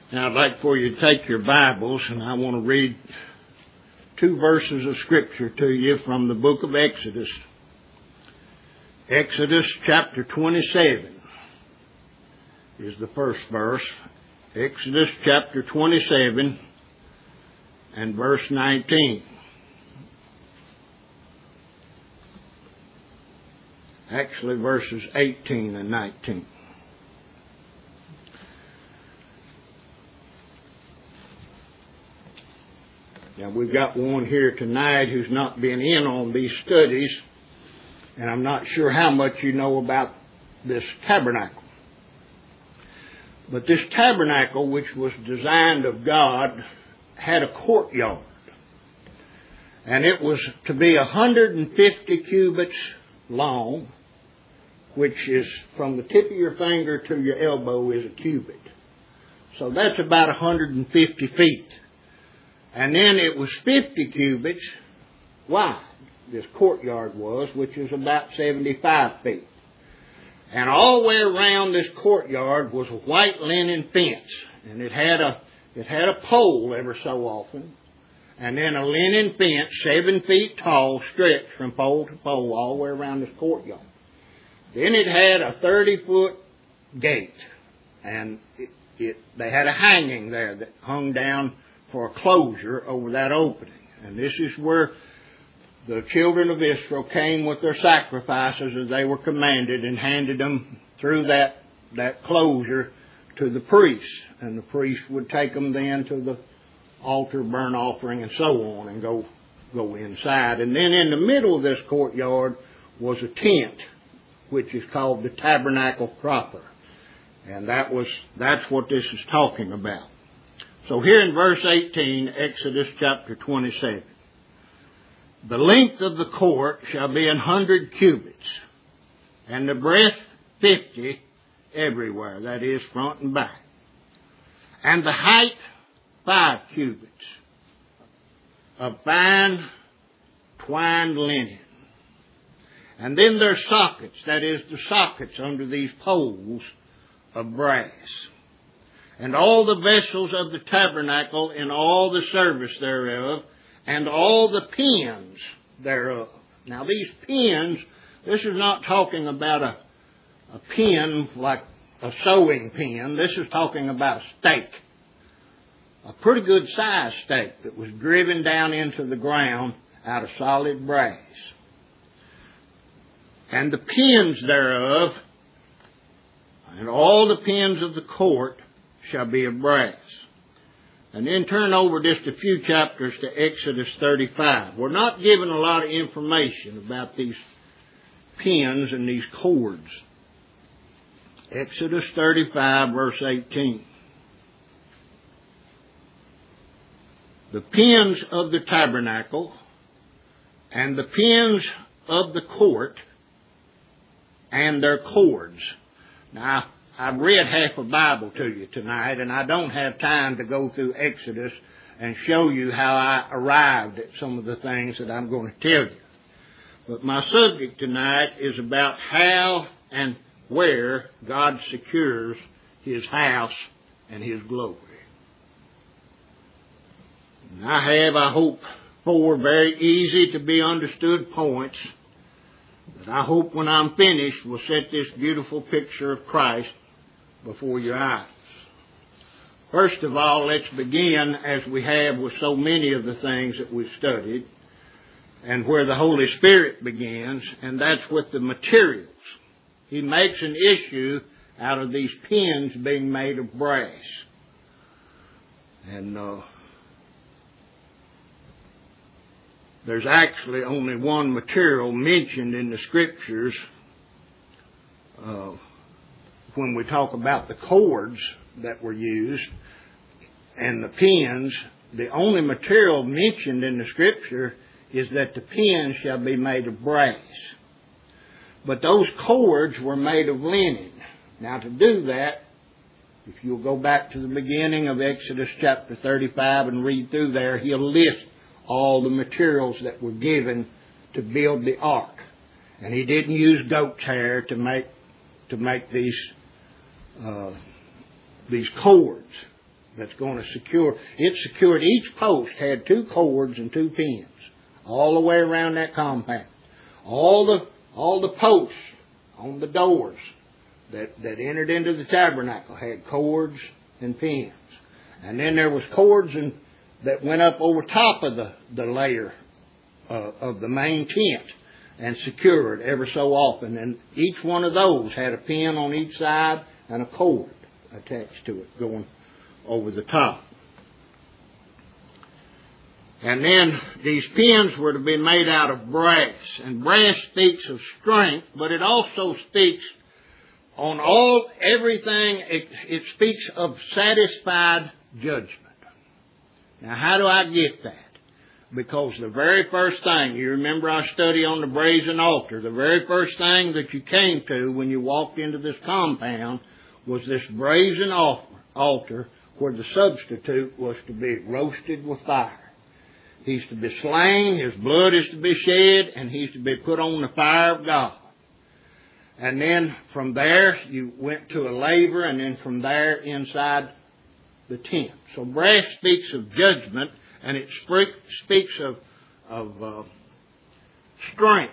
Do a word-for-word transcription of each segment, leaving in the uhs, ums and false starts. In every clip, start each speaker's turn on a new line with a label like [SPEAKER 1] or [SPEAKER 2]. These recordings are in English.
[SPEAKER 1] Now I'd like for you to take your Bibles, and I want to read two verses of Scripture to you from the book of Exodus. Exodus chapter twenty-seven is the first verse. Exodus chapter twenty-seven and verse nineteen. Actually, verses eighteen and nineteen. Now, we've got one here tonight who's not been in on these studies, and I'm not sure how much you know about this tabernacle. But this tabernacle, which was designed of God, had a courtyard. And it was to be one hundred fifty cubits long, which is from the tip of your finger to your elbow is a cubit. So that's about one hundred fifty feet. And then it was fifty cubits wide, this courtyard was, which is about seventy-five feet. And all the way around this courtyard was a white linen fence. And it had a, it had a pole ever so often. And then a linen fence, seven feet tall, stretched from pole to pole all the way around this courtyard. Then it had a thirty-foot gate. And it, it, they had a hanging there that hung down for a closure over that opening. And this is where the children of Israel came with their sacrifices as they were commanded and handed them through that, that closure to the priest. And the priest would take them then to the altar, burnt offering, and so on, and go, go inside. And then in the middle of this courtyard was a tent, which is called the tabernacle proper. And that was, that's what this is talking about. So here in verse eighteen, Exodus chapter twenty-seven. The length of the court shall be an hundred cubits, and the breadth fifty everywhere, that is, front and back. And the height five cubits of fine twined linen. And then there's sockets, that is, the sockets under these poles of brass. And all the vessels of the tabernacle in all the service thereof, and all the pins thereof. Now these pins, this is not talking about a, a pin like a sewing pin. This is talking about a stake. A pretty good sized stake that was driven down into the ground out of solid brass. And the pins thereof, and all the pins of the court, shall be of brass. And then turn over just a few chapters to Exodus thirty-five. We're not given a lot of information about these pins and these cords. Exodus thirty-five, verse eighteen. The pins of the tabernacle and the pins of the court and their cords. Now, I've read half a Bible to you tonight, and I don't have time to go through Exodus and show you how I arrived at some of the things that I'm going to tell you. But my subject tonight is about how and where God secures His house and His glory. And I have, I hope, four very easy to be understood points that I hope when I'm finished will set this beautiful picture of Christ before your eyes. First of all, let's begin, as we have with so many of the things that we've studied, and where the Holy Spirit begins, and that's with the materials. He makes an issue out of these pins being made of brass. And uh, there's actually only one material mentioned in the Scriptures uh, when we talk about the cords that were used and the pins. The only material mentioned in the Scripture is that the pins shall be made of brass. But those cords were made of linen. Now to do that, if you'll go back to the beginning of Exodus chapter thirty-five and read through there, he'll list all the materials that were given to build the ark. And he didn't use goat's hair to make to make these uh, these cords. that's going to secure. It secured, each post had two cords and two pins all the way around that compound. All the all the posts on the doors that, that entered into the tabernacle had cords and pins. And then there was cords and, that went up over top of the, the layer uh, of the main tent and secured ever so often. And each one of those had a pin on each side and a cord attached to it going over the top. And then these pins were to be made out of brass. And brass speaks of strength, but it also speaks on all, everything, it, it speaks of satisfied judgment. Now, how do I get that? Because the very first thing, you remember our study on the brazen altar, the very first thing that you came to when you walked into this compound was this brazen altar where the substitute was to be roasted with fire. He's to be slain, his blood is to be shed, and he's to be put on the fire of God. And then from there, you went to a laver, and then from there inside the tent. So brass speaks of judgment, and it speaks of, of uh, strength.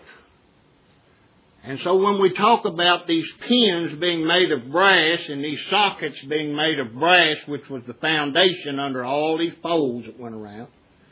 [SPEAKER 1] And so when we talk about these pins being made of brass and these sockets being made of brass, which was the foundation under all these poles that went around,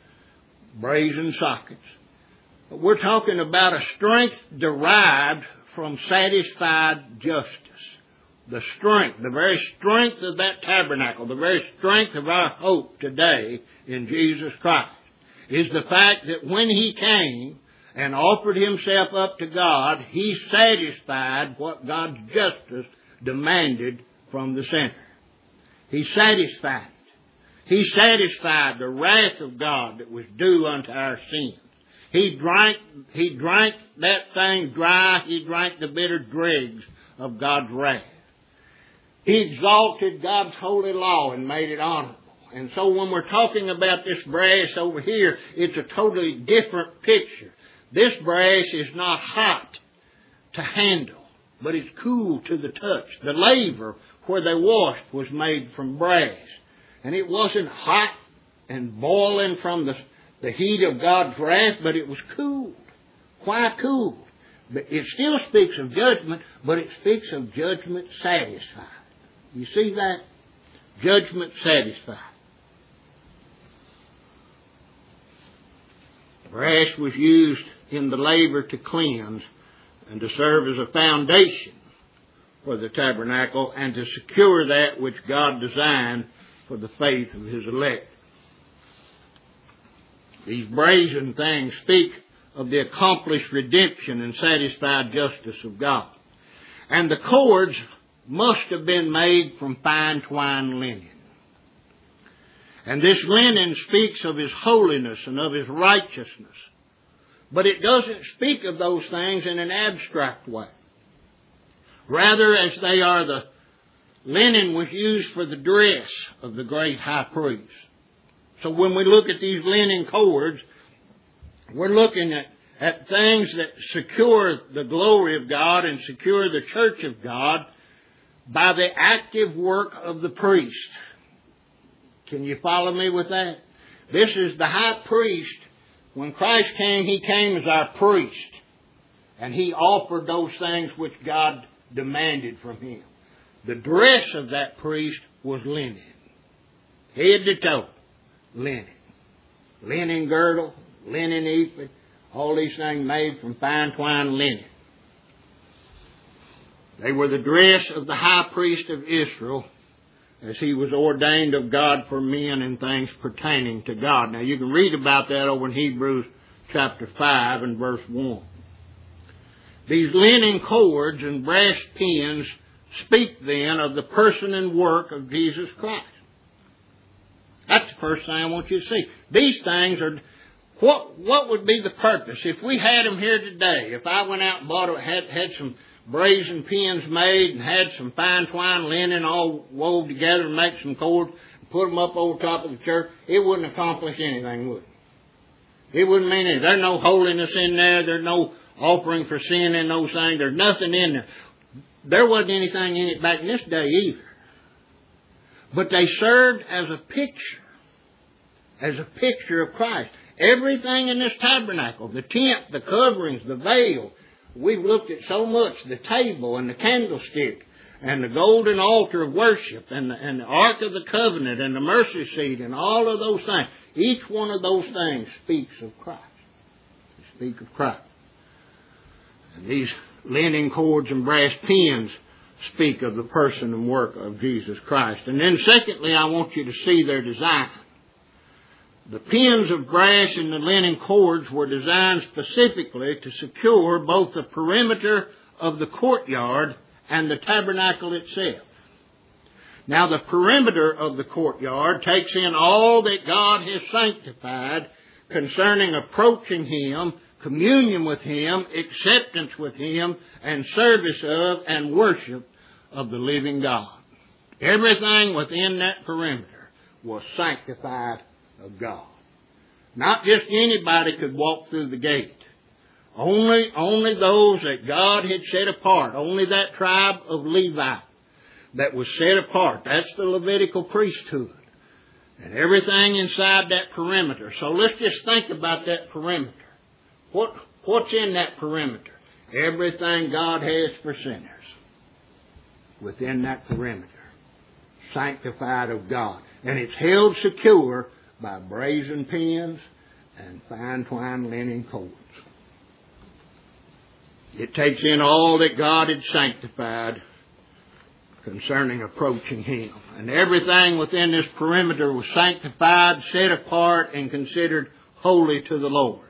[SPEAKER 1] brazen sockets, we're talking about a strength derived from satisfied justice. The strength, the very strength of that tabernacle, the very strength of our hope today in Jesus Christ is the fact that when He came and offered Himself up to God, He satisfied what God's justice demanded from the sinner. He satisfied it. He satisfied the wrath of God that was due unto our sins. He drank, he drank that thing dry. He drank the bitter dregs of God's wrath. He exalted God's holy law and made it honorable. And so when we're talking about this brass over here, it's a totally different picture. This brass is not hot to handle, but it's cool to the touch. The laver where they washed was made from brass. And it wasn't hot and boiling from the, the heat of God's wrath, but it was cooled. Why cooled? But it still speaks of judgment, but it speaks of judgment satisfied. You see that? Judgment satisfied. Brass was used in the laver to cleanse and to serve as a foundation for the tabernacle and to secure that which God designed for the faith of His elect. These brazen things speak of the accomplished redemption and satisfied justice of God. And the cords must have been made from fine twined linen. And this linen speaks of His holiness and of His righteousness. But it doesn't speak of those things in an abstract way. Rather, as they are the linen was used for the dress of the great high priest. So when we look at these linen cords, we're looking at, at things that secure the glory of God and secure the church of God by the active work of the priest. Can you follow me with that? This is the high priest. When Christ came, He came as our priest. And He offered those things which God demanded from Him. The dress of that priest was linen. Head to toe, linen. Linen girdle, linen ephod, all these things made from fine twined linen. They were the dress of the high priest of Israel as he was ordained of God for men and things pertaining to God. Now you can read about that over in Hebrews chapter five and verse one. These linen cords and brass pins speak then of the person and work of Jesus Christ. That's the first thing I want you to see. These things are, what what would be the purpose? If we had them here today, if I went out and bought, had, had some brazen pins made and had some fine twined linen all wove together and make some cords and put them up over top of the church, it wouldn't accomplish anything, would it? It wouldn't mean anything. There's no holiness in there. There's no offering for sin in those things. There's nothing in there. There wasn't anything in it back in this day either. But they served as a picture, as a picture of Christ. Everything in this tabernacle, the tent, the coverings, the veil, we've looked at so much, the table and the candlestick and the golden altar of worship and the, and the Ark of the Covenant and the mercy seat and all of those things. Each one of those things speaks of Christ. They speak of Christ. And these linen cords and brass pins speak of the person and work of Jesus Christ. And then secondly, I want you to see their design. The pins of brass and the linen cords were designed specifically to secure both the perimeter of the courtyard and the tabernacle itself. Now, the perimeter of the courtyard takes in all that God has sanctified concerning approaching Him, communion with Him, acceptance with Him, and service of and worship of the living God. Everything within that perimeter was sanctified of God. Not just anybody could walk through the gate. Only, only those that God had set apart. Only that tribe of Levi that was set apart. That's the Levitical priesthood. And everything inside that perimeter. So let's just think about that perimeter. What, what's in that perimeter? Everything God has for sinners. Within that perimeter. Sanctified of God. And it's held secure by brazen pins and fine twined linen cords. It takes in all that God had sanctified concerning approaching Him. And everything within this perimeter was sanctified, set apart, and considered holy to the Lord.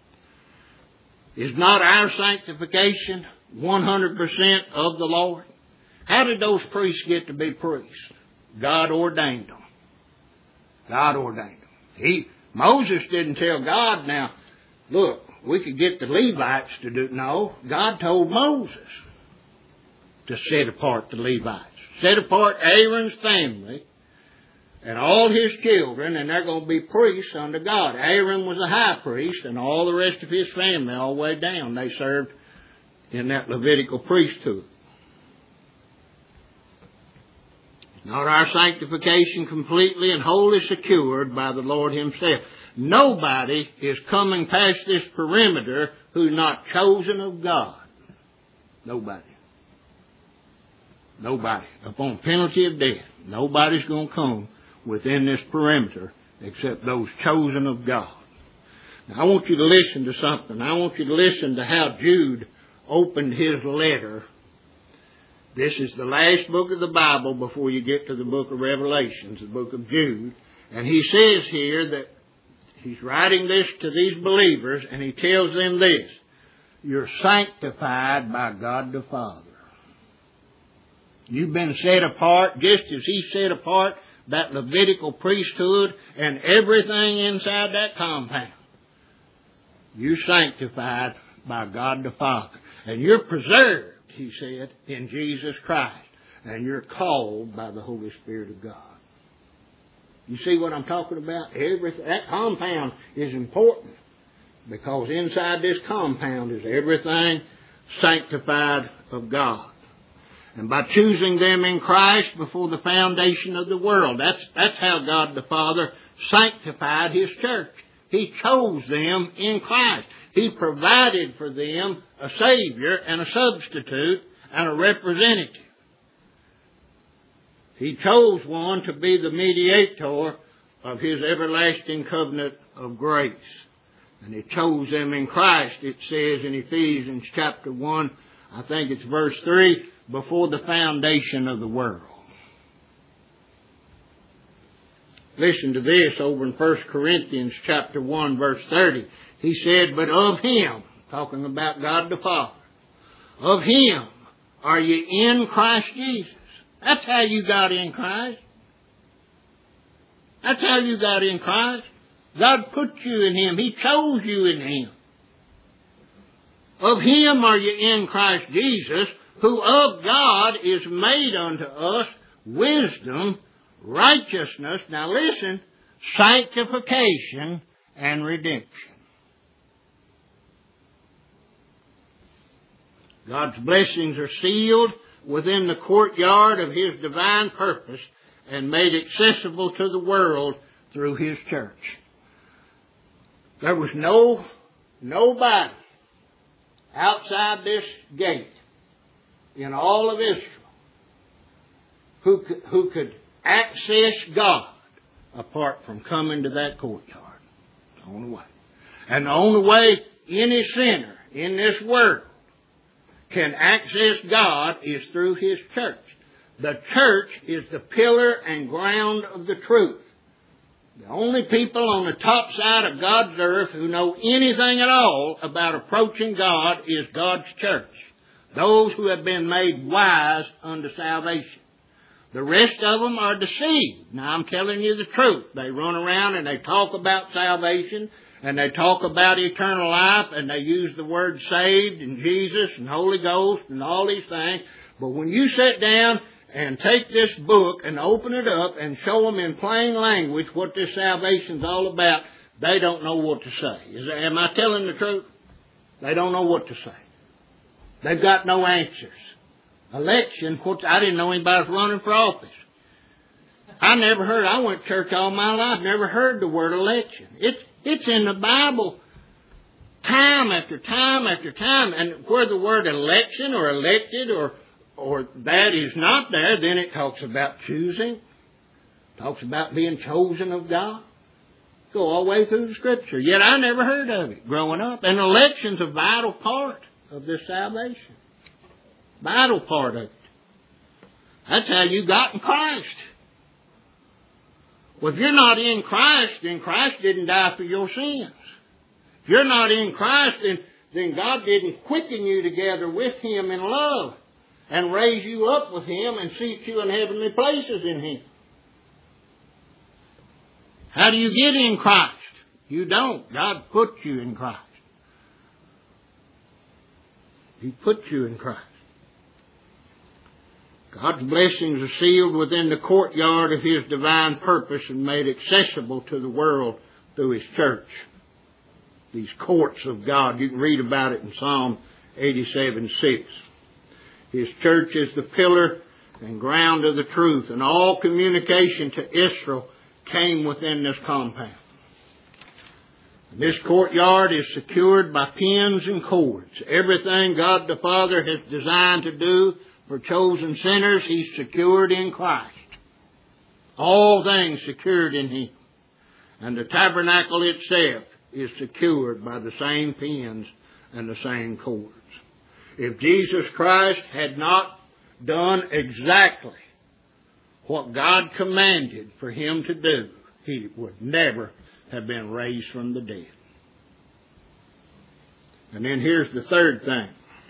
[SPEAKER 1] Is not our sanctification one hundred percent of the Lord? How did those priests get to be priests? God ordained them. God ordained them. He, Moses didn't tell God, now, look, we could get the Levites to do it. No, God told Moses to set apart the Levites. Set apart Aaron's family and all his children, and they're going to be priests under God. Aaron was a high priest, and all the rest of his family all the way down, they served in that Levitical priesthood. Not our sanctification completely and wholly secured by the Lord Himself. Nobody is coming past this perimeter who's not chosen of God. Nobody. Nobody. Upon penalty of death, nobody's going to come within this perimeter except those chosen of God. Now, I want you to listen to something. I want you to listen to how Jude opened his letter. This is the last book of the Bible before you get to the book of Revelations, the book of Jude. And he says here that he's writing this to these believers, and he tells them this: you're sanctified by God the Father. You've been set apart just as He set apart that Levitical priesthood and everything inside that compound. You're sanctified by God the Father. And you're preserved, he said, in Jesus Christ. And you're called by the Holy Spirit of God. You see what I'm talking about? Everything, that compound is important, because inside this compound is everything sanctified of God. And by choosing them in Christ before the foundation of the world, that's, that's how God the Father sanctified His church. He chose them in Christ. He provided for them a Savior and a substitute and a representative. He chose one to be the mediator of His everlasting covenant of grace. And He chose them in Christ, it says in Ephesians chapter one, I think it's verse three, before the foundation of the world. Listen to this over in First Corinthians chapter one, verse thirty. He said, but of Him, talking about God the Father, of Him are you in Christ Jesus. That's how you got in Christ. That's how you got in Christ. God put you in Him. He chose you in Him. Of Him are you in Christ Jesus, who of God is made unto us wisdom, righteousness, now listen, sanctification, and redemption. God's blessings are sealed within the courtyard of His divine purpose and made accessible to the world through His church. There was no, nobody outside this gate in all of Israel who could, who could access God apart from coming to that courtyard. The only way. And the only way any sinner in this world can access God is through His church. The church is the pillar and ground of the truth. The only people on the top side of God's earth who know anything at all about approaching God is God's church. Those who have been made wise unto salvation. The rest of them are deceived. Now I'm telling you the truth. They run around and they talk about salvation and they talk about eternal life and they use the word saved and Jesus and Holy Ghost and all these things. But when you sit down and take this book and open it up and show them in plain language what this salvation's all about, they don't know what to say. Is, am I telling the truth? They don't know what to say. They've got no answers. Election, what, I didn't know anybody was running for office. I never heard, I went to church all my life, never heard the word election. It's, it's in the Bible time after time after time. And where the word election or elected or or that is not there, then it talks about choosing. Talks about being chosen of God. Go all the way through the Scripture. Yet I never heard of it growing up. And election's a vital part of this salvation. Vital part of it. That's how you got in Christ. Well, if you're not in Christ, then Christ didn't die for your sins. If you're not in Christ, then, then God didn't quicken you together with Him in love and raise you up with Him and seat you in heavenly places in Him. How do you get in Christ? You don't. God put you in Christ. He put you in Christ. God's blessings are sealed within the courtyard of His divine purpose and made accessible to the world through His church. These courts of God, you can read about it in Psalm eighty-seven six. His church is the pillar and ground of the truth, and all communication to Israel came within this compound. This courtyard is secured by pins and cords. Everything God the Father has designed to do for chosen sinners, He's secured in Christ. All things secured in Him. And the tabernacle itself is secured by the same pins and the same cords. If Jesus Christ had not done exactly what God commanded for Him to do, He would never have been raised from the dead. And then here's the third thing.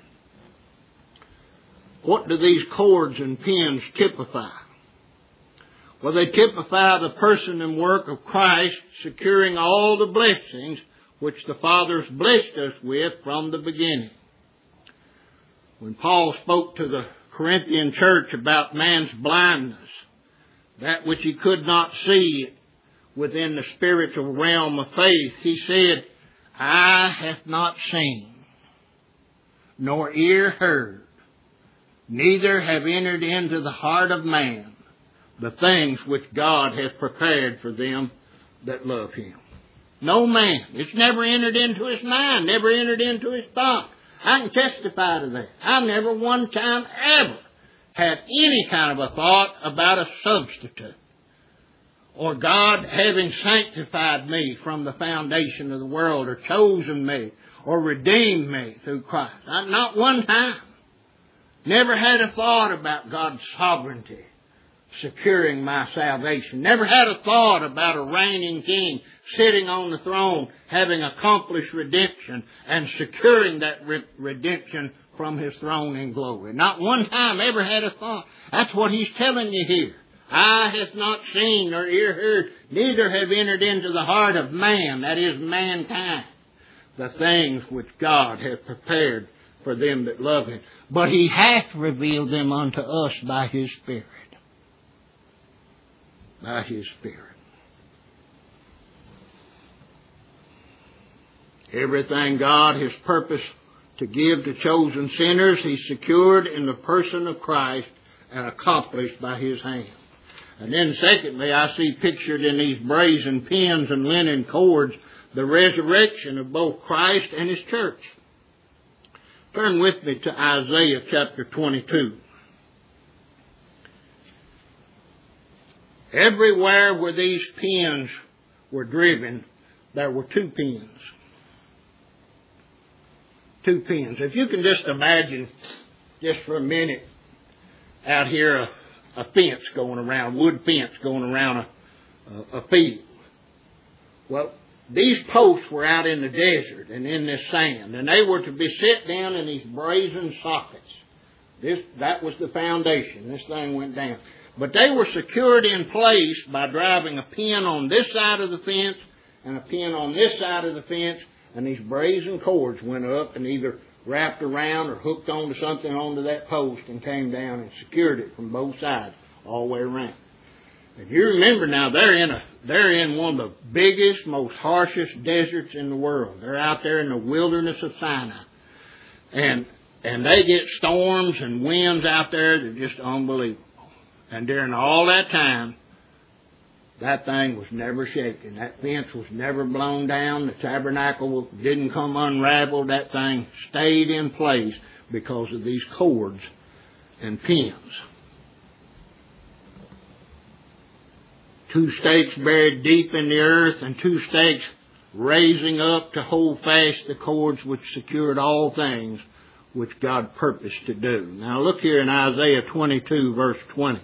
[SPEAKER 1] What do these cords and pins typify? Well, they typify the person and work of Christ, securing all the blessings which the Father's blessed us with from the beginning. When Paul spoke to the Corinthian church about man's blindness, that which he could not see within the spiritual realm of faith, he said, "Eye hath not seen, nor ear heard, neither have entered into the heart of man the things which God hath prepared for them that love Him." No man. It's never entered into his mind, never entered into his thought. I can testify to that. I've never one time ever had any kind of a thought about a substitute, or God having sanctified me from the foundation of the world, or chosen me, or redeemed me through Christ. I, not one time. Never had a thought about God's sovereignty securing my salvation. Never had a thought about a reigning king sitting on the throne having accomplished redemption and securing that re- redemption from His throne in glory. Not one time ever had a thought. That's what He's telling you here. Eye hath not seen nor ear heard, neither have entered into the heart of man, that is mankind, the things which God hath prepared for them that love Him. But He hath revealed them unto us by His Spirit. By His Spirit. Everything God has purposed to give to chosen sinners, He secured in the person of Christ and accomplished by His hand. And then secondly, I see pictured in these brazen pins and linen cords the resurrection of both Christ and His church. Turn with me to Isaiah chapter twenty-two. Everywhere where these pins were driven, there were two pins. Two pins. If you can just imagine, just for a minute, out here a, a fence going around, wood fence going around a, a, a field. Well, these posts were out in the desert and in this sand, and they were to be set down in these brazen sockets. This, that was the foundation. This thing went down. But they were secured in place by driving a pin on this side of the fence and a pin on this side of the fence, and these brazen cords went up and either wrapped around or hooked onto something onto that post and came down and secured it from both sides all the way around. And you remember now, they're in a they're in one of the biggest, most harshest deserts in the world. They're out there in the wilderness of Sinai. And and they get storms and winds out there that are just unbelievable. And during all that time, that thing was never shaken. That fence was never blown down. The tabernacle didn't come unraveled. That thing stayed in place because of these cords and pins. Two stakes buried deep in the earth and two stakes raising up to hold fast the cords which secured all things which God purposed to do. Now look here in Isaiah twenty-two verse twenty.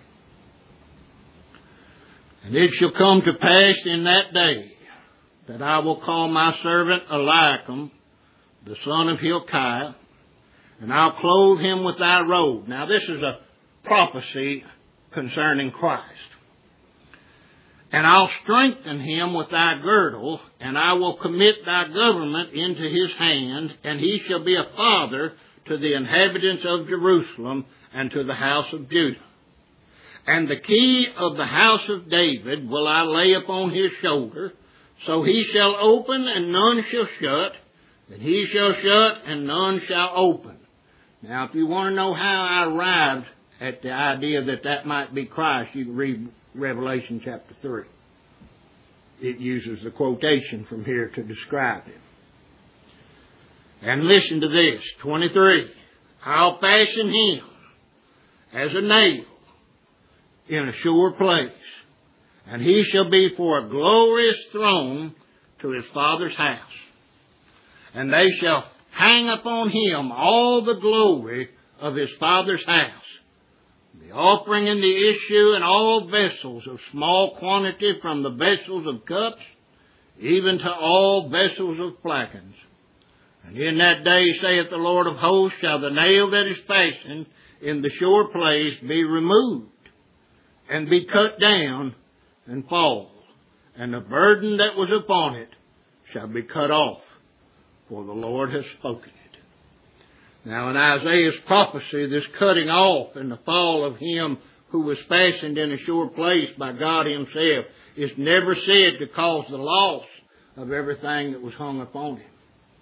[SPEAKER 1] And it shall come to pass in that day that I will call my servant Eliakim, the son of Hilkiah, and I'll clothe him with thy robe. Now this is a prophecy concerning Christ. And I'll strengthen him with thy girdle, and I will commit thy government into his hand, and he shall be a father to the inhabitants of Jerusalem and to the house of Judah. And the key of the house of David will I lay upon his shoulder, so he shall open and none shall shut, and he shall shut and none shall open. Now, if you want to know how I arrived at the idea that that might be Christ, you can read Revelation chapter three. It uses the quotation from here to describe him. And listen to this, twenty-three. I'll fashion him as a nail in a sure place, and he shall be for a glorious throne to his father's house. And they shall hang upon him all the glory of his father's house, the offering and the issue and all vessels of small quantity, from the vessels of cups even to all vessels of flagons. And in that day, saith the Lord of hosts, shall the nail that is fastened in the sure place be removed, and be cut down and fall, and the burden that was upon it shall be cut off, for the Lord has spoken it. Now in Isaiah's prophecy, this cutting off and the fall of him who was fastened in a sure place by God himself is never said to cause the loss of everything that was hung upon him,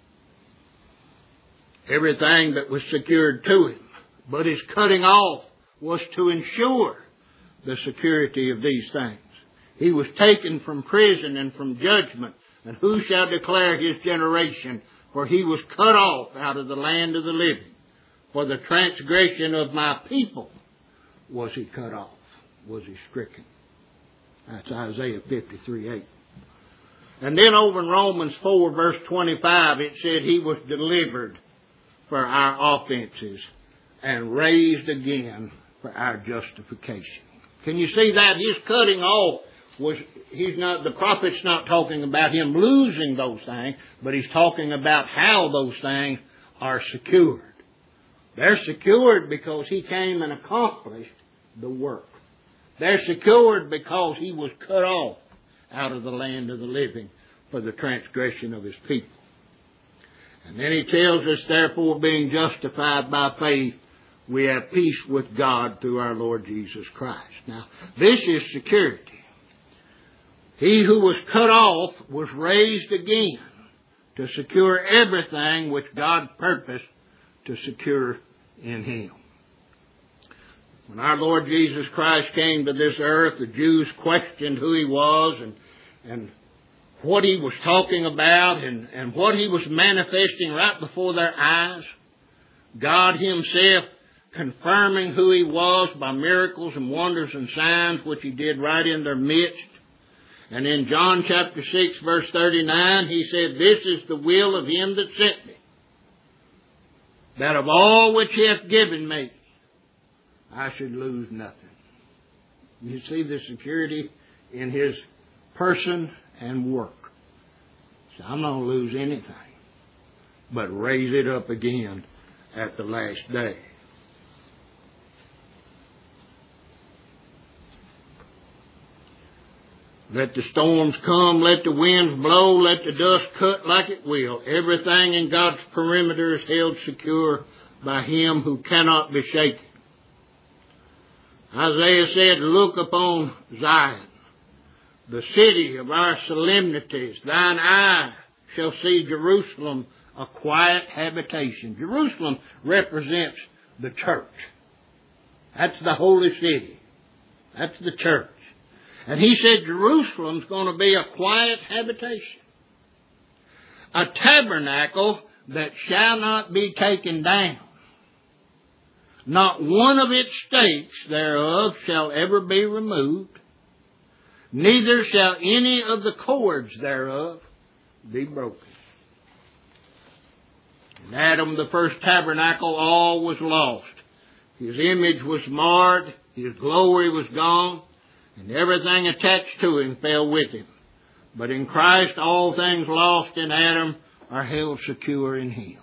[SPEAKER 1] everything that was secured to him. But his cutting off was to ensure the security of these things. He was taken from prison and from judgment, and who shall declare his generation? For he was cut off out of the land of the living. For the transgression of my people was he cut off, was he stricken. That's Isaiah fifty-three eight. And then over in Romans four verse twenty-five, it said he was delivered for our offenses and raised again for our justification. Can you see that? His cutting off was, he's not, the prophet's not talking about him losing those things, but he's talking about how those things are secured. They're secured because he came and accomplished the work. They're secured because he was cut off out of the land of the living for the transgression of his people. And then he tells us, therefore, being justified by faith, we have peace with God through our Lord Jesus Christ. Now, this is security. He who was cut off was raised again to secure everything which God purposed to secure in him. When our Lord Jesus Christ came to this earth, the Jews questioned who He was and, and what He was talking about and, and what He was manifesting right before their eyes. God Himself confirming who He was by miracles and wonders and signs, which He did right in their midst. And in John chapter six, verse thirty-nine, He said, "This is the will of Him that sent me, that of all which He hath given me, I should lose nothing." You see the security in His person and work. So I'm not going to lose anything, but raise it up again at the last day. Let the storms come, let the winds blow, let the dust cut like it will. Everything in God's perimeter is held secure by Him who cannot be shaken. Isaiah said, "Look upon Zion, the city of our solemnities. Thine eye shall see Jerusalem, a quiet habitation." Jerusalem represents the church. That's the holy city. That's the church. And He said Jerusalem's going to be a quiet habitation, a tabernacle that shall not be taken down. Not one of its stakes thereof shall ever be removed, neither shall any of the cords thereof be broken. In Adam, the first tabernacle, all was lost. His image was marred, His glory was gone, and everything attached to Him fell with Him. But in Christ, all things lost in Adam are held secure in Him.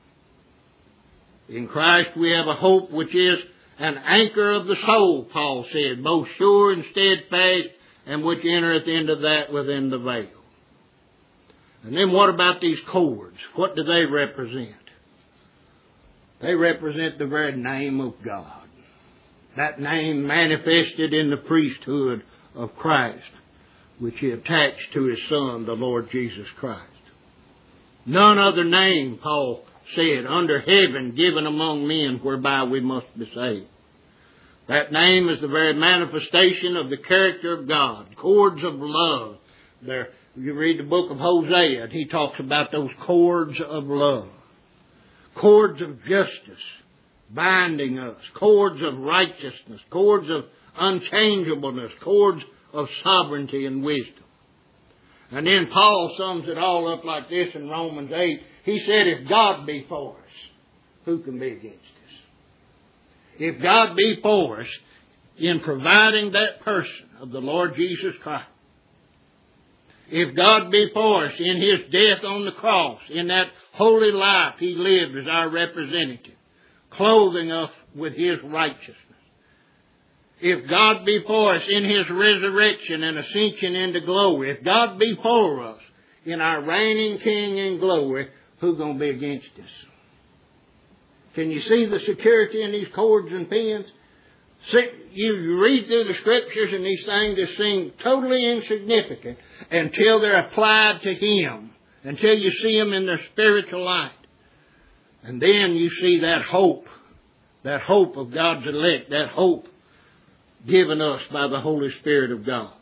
[SPEAKER 1] In Christ we have a hope which is an anchor of the soul, Paul said, both sure and steadfast, and which entereth into that within the veil. And then what about these cords? What do they represent? They represent the very name of God. That name manifested in the priesthood of Christ, which He attached to His Son, the Lord Jesus Christ. None other name, Paul said, under heaven given among men whereby we must be saved. That name is the very manifestation of the character of God. Cords of love. There, you read the book of Hosea, and he talks about those cords of love. Cords of justice binding us. Cords of righteousness. Cords of unchangeableness. Cords of sovereignty and wisdom. And then Paul sums it all up like this in Romans eight. He said, if God be for us, who can be against us? If God be for us in providing that person of the Lord Jesus Christ, if God be for us in His death on the cross, in that holy life He lived as our representative, clothing us with His righteousness, if God be for us in His resurrection and ascension into glory, if God be for us in our reigning King in glory, who's going to be against us? Can you see the security in these cords and pins? See, you read through the Scriptures and these things just seem totally insignificant until they're applied to Him, until you see them in their spiritual light. And then you see that hope, that hope of God's elect, that hope given us by the Holy Spirit of God.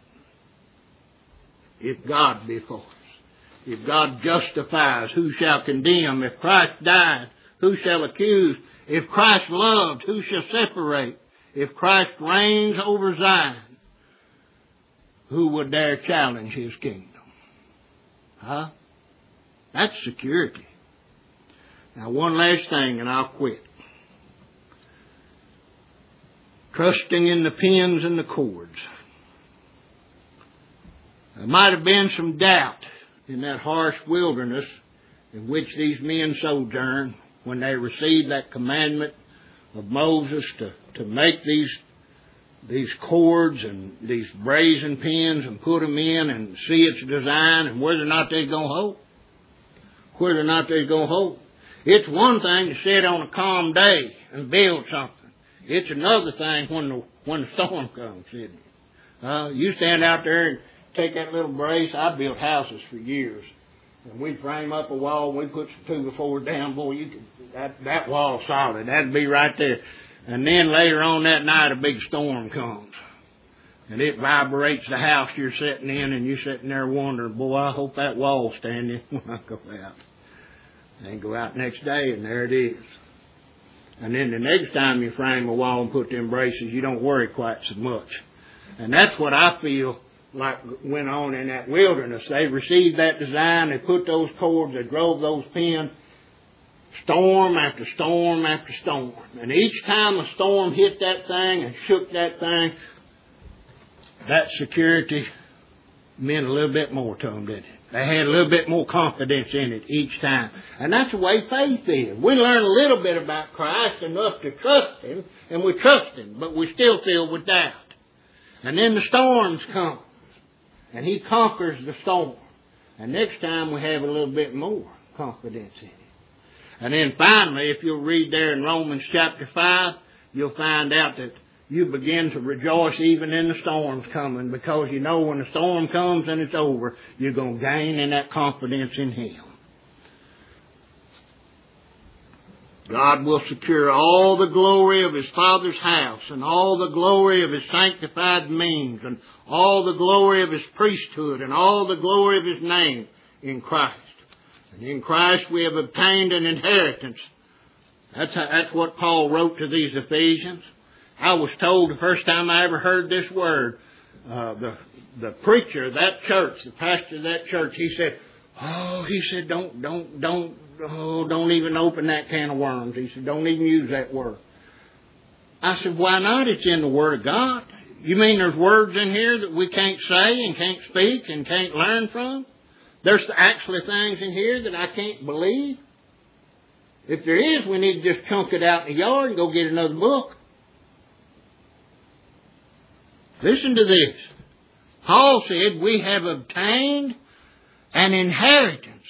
[SPEAKER 1] If God be for us, if God justifies, who shall condemn? If Christ died, who shall accuse? If Christ loved, who shall separate? If Christ reigns over Zion, who would dare challenge His kingdom? Huh? That's security. Now, one last thing and I'll quit. Trusting in the pins and the cords. There might have been some doubt in that harsh wilderness in which these men sojourned when they received that commandment of Moses to, to make these these cords and these brazen pins and put them in and see its design and whether or not they're going to hold. Whether or not they're going to hold. It's one thing to sit on a calm day and build something. It's another thing when the when the storm comes, isn't it? Uh, you stand out there and take that little brace. I built houses for years. And we'd frame up a wall, we'd put some two by four down, boy, you could, that, that wall's solid. That'd be right there. And then later on that night, a big storm comes. And it vibrates the house you're sitting in, and you're sitting there wondering, boy, I hope that wall's standing when I go out. And go out next day, and there it is. And then the next time you frame a wall and put them braces, you don't worry quite so much. And that's what I feel like went on in that wilderness. They received that design, they put those cords, they drove those pins, storm after storm after storm. And each time a storm hit that thing and shook that thing, that security meant a little bit more to them, didn't it? They had a little bit more confidence in it each time. And that's the way faith is. We learn a little bit about Christ, enough to trust Him, and we trust Him, but we're still filled with doubt. And then the storms come, and He conquers the storm. And next time we have a little bit more confidence in Him. And then finally, if you'll read there in Romans chapter five, you'll find out that you begin to rejoice even in the storms coming, because you know when the storm comes and it's over, you're going to gain in that confidence in Him. God will secure all the glory of His Father's house, and all the glory of His sanctified means, and all the glory of His priesthood, and all the glory of His name in Christ. And in Christ we have obtained an inheritance. That's, how, that's what Paul wrote to these Ephesians. I was told the first time I ever heard this word, uh, the the preacher of that church, the pastor of that church, he said, oh, he said, don't, don't, don't, oh, don't even open that can of worms. He said, don't even use that word. I said, why not? It's in the Word of God. You mean there's words in here that we can't say and can't speak and can't learn from? There's actually things in here that I can't believe. If there is, we need to just chunk it out in the yard and go get another book. Listen to this. Paul said, we have obtained an inheritance,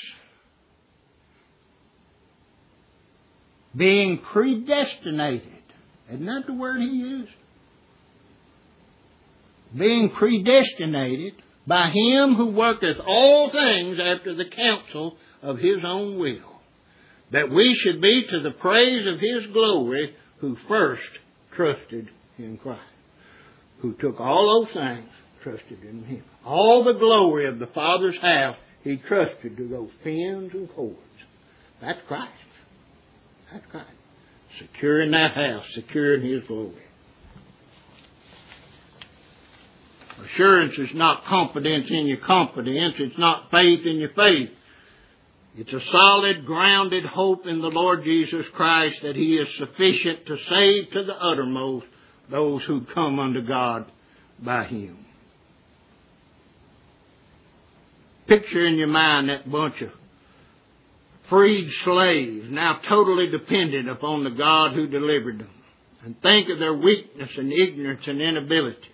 [SPEAKER 1] being predestinated. Isn't that the word he used? Being predestinated by Him who worketh all things after the counsel of His own will, that we should be to the praise of His glory, who first trusted in Christ. Who took all those things, trusted in Him. All the glory of the Father's house, He trusted to those pins and cords. That's Christ. That's Christ. Securing that house, securing His glory. Assurance is not confidence in your confidence. It's not faith in your faith. It's a solid, grounded hope in the Lord Jesus Christ that He is sufficient to save to the uttermost those who come unto God by Him. Picture in your mind that bunch of freed slaves, now totally dependent upon the God who delivered them. And think of their weakness and ignorance and inability.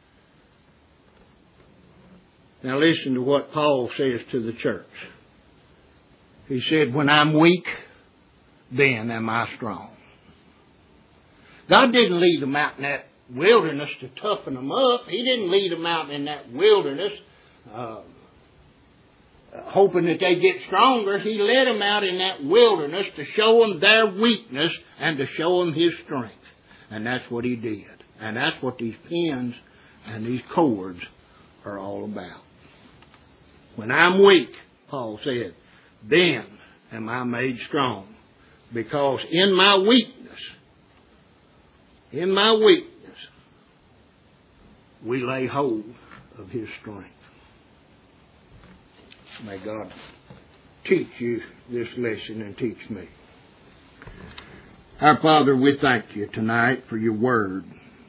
[SPEAKER 1] Now listen to what Paul says to the church. He said, when I'm weak, then am I strong. God didn't lead them out in that wilderness to toughen them up. He didn't lead them out in that wilderness uh, hoping that they get stronger. He led them out in that wilderness to show them their weakness and to show them His strength. And that's what He did. And that's what these pins and these cords are all about. When I'm weak, Paul said, then am I made strong. Because in my weakness, in my weakness, we lay hold of His strength. May God teach you this lesson and teach me. Our Father, we thank You tonight for Your Word.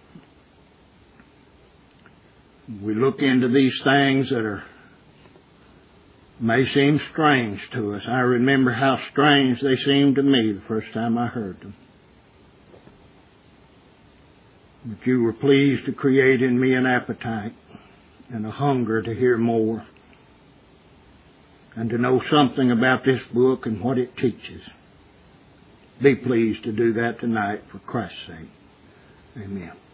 [SPEAKER 1] We look into these things that are may seem strange to us. I remember how strange they seemed to me the first time I heard them. But You were pleased to create in me an appetite and a hunger to hear more and to know something about this book and what it teaches. Be pleased to do that tonight for Christ's sake. Amen.